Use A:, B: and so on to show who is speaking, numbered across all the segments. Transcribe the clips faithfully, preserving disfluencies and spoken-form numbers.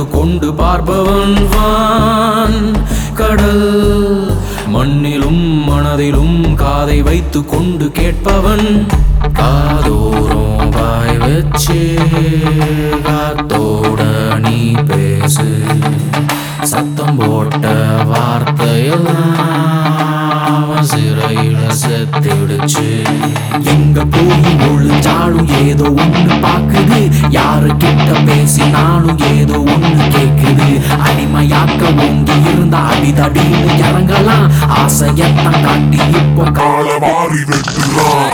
A: கொண்டு பார்ப்பவன் வான் கடல் மண்ணிலும் மனதிலும் காதை வைத்து கொண்டு கேட்பவன் காதோறும் வாய் வச்சு காத்தோட நீ பேசு சத்தம் போட்ட வார்த்தையெல்லாம் சிறையில செத்திடுச்சு எங்க போய் ஒழிஞ்சாலும் ஏதோ ஒண்ணு பாக்குது யாரு கிட்ட பேசினாலும் ஏதோ ஒண்ணு கேக்குது அடிமையாக்க ஓங்கி இருந்தா அடிதடின்னு இறங்கலாம் ஆசையத்தான் காட்டி இப்போ கால மாறி வெட்டுறான்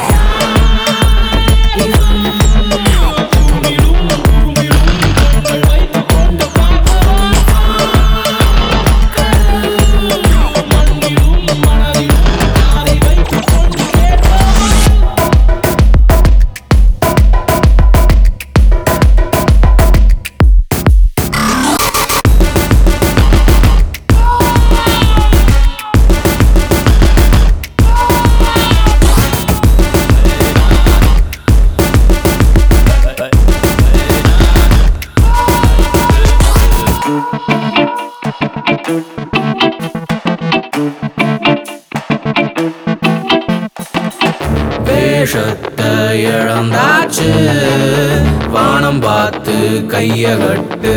A: வேஷத்தை இழந்தாச்சு வானம் பார்த்து கைய கட்டு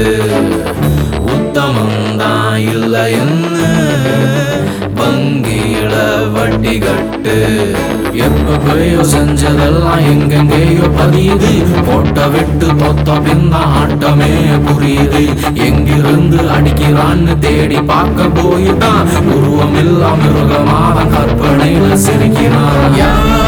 A: உத்தமந்தான் இல்லைன்னு வங்கியில வட்டி கட்டு எப்பயோ செஞ்சதெல்லாம் எங்கெங்கேயோ பதியுது போட்ட விட்டு பொத்த பின்ன ஆட்டமே புரியுது எங்கிருந்து அடிக்கிறான்னு தேடி பார்க்க போயிட்டான் உருவம் இல்லா மிருகமாதான் கற்பனையில சிரிக்கிறான்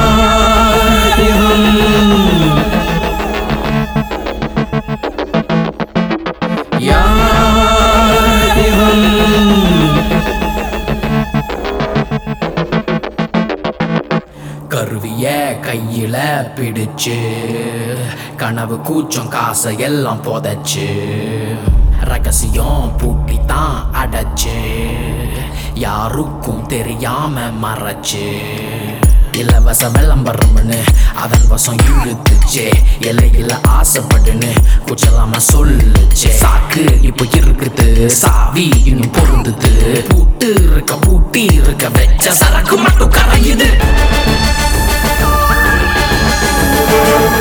A: கருவிய கையில பிடிச்சு கனவு கூச்சம் காசை எல்லாம் புதைச்சு ரகசியம் பூட்டித்தான் அடைச்சு யாருக்கும் தெரியாம மறைச்சு இலவச விளம்பரம்னு அதன் வசம் இழுத்துச்சே எல்லையில ஆசைப்படுன்னு குச்சலாம சொல்லுச்சே சாக்கு இப்ப இருக்குது சாவி இன்னும் பொருந்துது பூட்டு இருக்க பூட்டி இருக்க வெச்ச சரக்கு மட்டும் கரையுது.